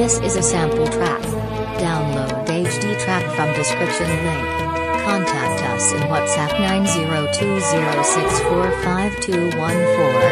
This is a sample track. Download HD track from description link. Contact us in WhatsApp 90206452214.